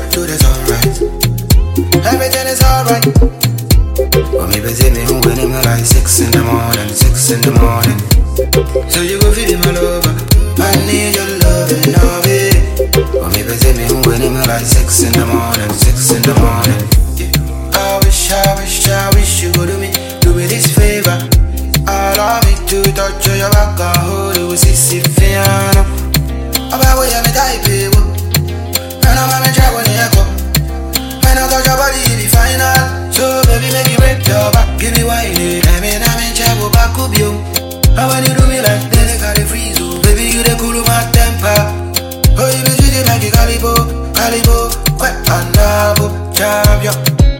to the sunrise. Everything is alright. But me busy me when I'm like 6 in the morning, 6 in the morning. So you go feed my lover. I need your loving, no babe. But me busy me when I'm like 6 in the morning, 6 in the morning. I wish you would do me this favor. Allow me to touch your back and hold you, sissy fiano. About where I'm type, and I'm a job when you go. When I touch your body, be final. So baby, make you break your back, give me wine. I'm in trouble, back up you. And when you do me like this, I got a freeze. Baby, you the cool my temper. Oh, you be treated like a calibo, wet and double champion.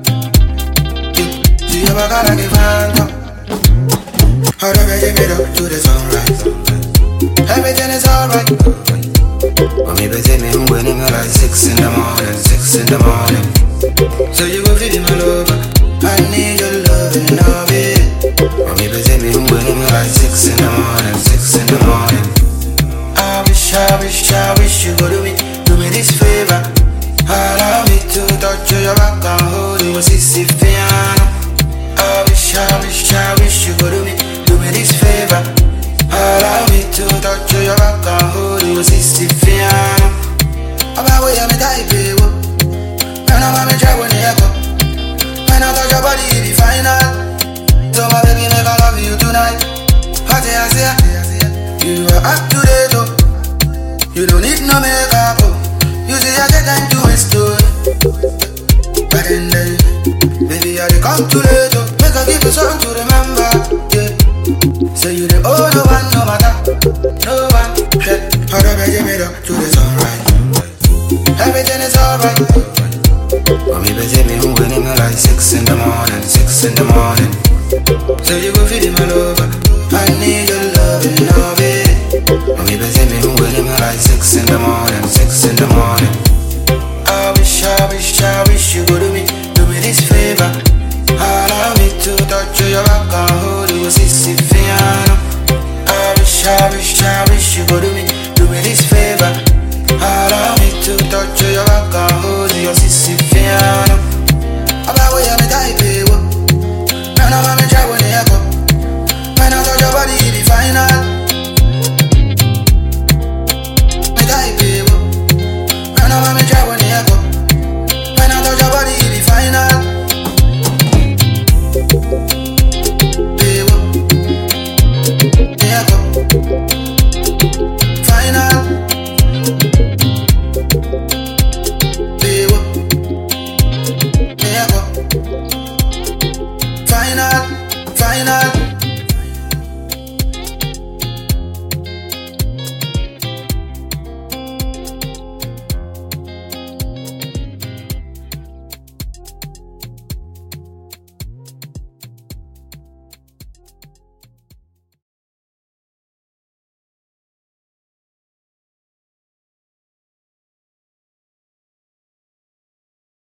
You ever got like a phantom? How do I get up to the sunrise? Everything is alright. But me busy me when I'm like 6 in the morning, 6 in the morning. So you go feed my lover. I need your loving, no babe. But me busy me when I'm like 6 in the morning, 6 in the morning. I wish you go do me this favor. Allow me to touch your back and hold you, sissy fiano. I wish you go do me this favor. Allow me to touch your back and hold you, sissy fiano. About where I'm type, and I'm a job when you go. When I touch your body, be final. So my baby, make I love you tonight. I say, you are up to date, oh. You don't need no makeup, oh. You see I get time to waste, oh. But then, baby, I come too late, oh. Make I give you something to remember, yeah. Say you the only one, no matter, no one, yeah. How do I get up to the sunrise? Everything is alright. But me busy me when I'm like 6 in the morning, 6 in the morning. So you go feed my lover. I need your loving, no babe. But me busy me when I'm like 6 in the morning.